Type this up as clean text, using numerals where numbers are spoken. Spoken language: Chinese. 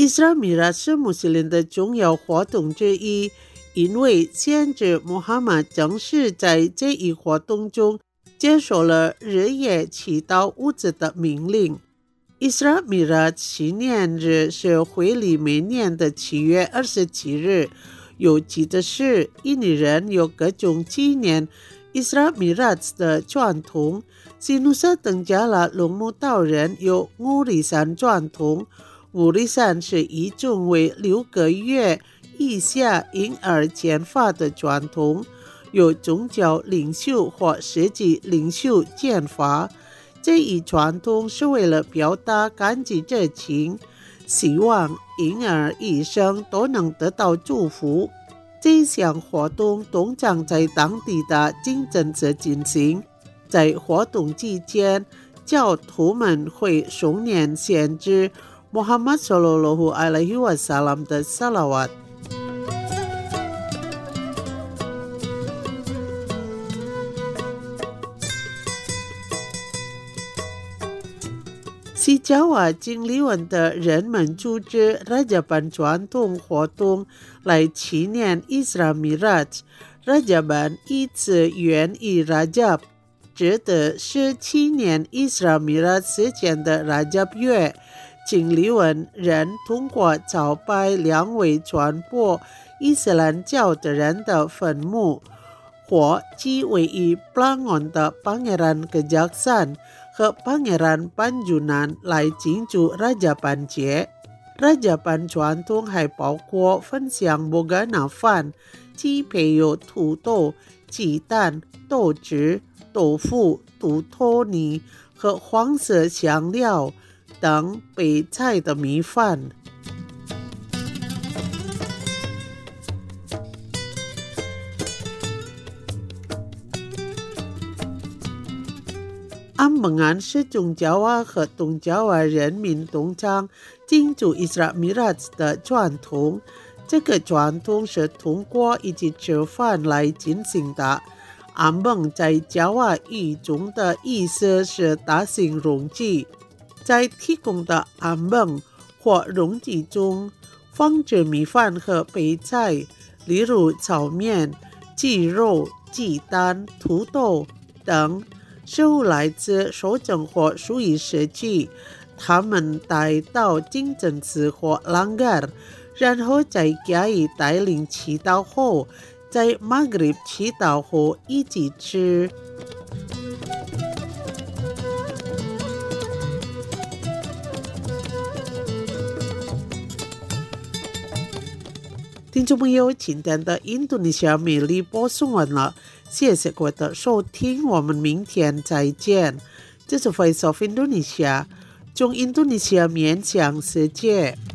Isra Miraj 是穆斯林的重要活动之一，因为先知穆罕默德正是在这一活动中接受了日夜祈祷物资的命令。Isra Miraj 纪念日是会历每年的7月27日。有趣的是，印尼人有各种纪念 Isra Miraj 的传统。西努沙登加拉龙目岛人有五里山传统。五里山是一种为6个月以下婴儿剪发的传统，由宗教领袖或实际领袖剪发。这一传统是为了表达感激之情，希望婴儿一生都能得到祝福。这项活动通常在当地的清真寺进行，在活动期间，教徒们会诵念先知穆罕默德·沙拉胡阿莱希瓦萨拉姆的萨拉瓦。西爪哇经历文的人们组织Rajaban传统活动来纪念 Isra Miraj。Rajaban 一词源于 Rajab， 指的是纪念 Isra Miraj 事件的 Rajab 月。经历文人通过朝拜2位传播伊斯兰教的人的坟墓，或即位于 Plangon 的 Pangeran Kejaksan 和 Pangeran Panjunan 来庆祝 Rajaban 节。Rajaban 传统还包括分享摩根纳饭，即配有土豆、鸡蛋、豆汁、豆腐、土豆泥和黄色香料等备菜的米饭。安蒙安是中爪哇和东爪哇人民通常庆祝 Isra Miraj 的传统。这个传统是通过一起吃饭来进行的。安蒙在爪哇语中的意思是大型容器，在提供的安蒙或容器中放置米饭和备菜，例如炒面、鸡肉、鸡蛋、土豆等。食物来自收整或属于社区，他们带到清真寺或langar，然后在加以带领祈祷后，在 Maghrib 祈祷后一起吃。听众朋友，今天的印度尼西亚美丽播送完了，谢谢各位的收听，我们明天再见。这是 Voice of Indonesia， 从印度尼西亚面向世界。